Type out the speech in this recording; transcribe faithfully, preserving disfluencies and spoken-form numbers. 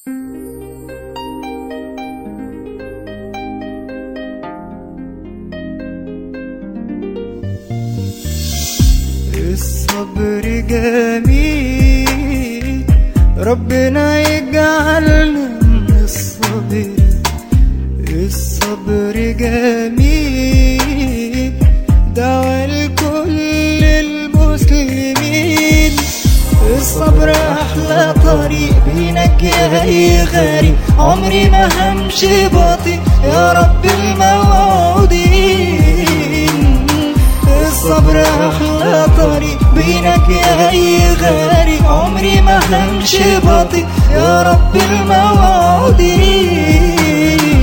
الصبر جميل، ربنا يجعلنا من الصابرين. الصبر جميل، دعوة لكل المسلمين. الصبر أحلى طريق بينجي أي غريب، عمري ما همشي بطيء يا رب الموعودين. الصبر أحلى طريق بينجي أي غريب، عمري ما همشي بطيء يا رب الموعودين.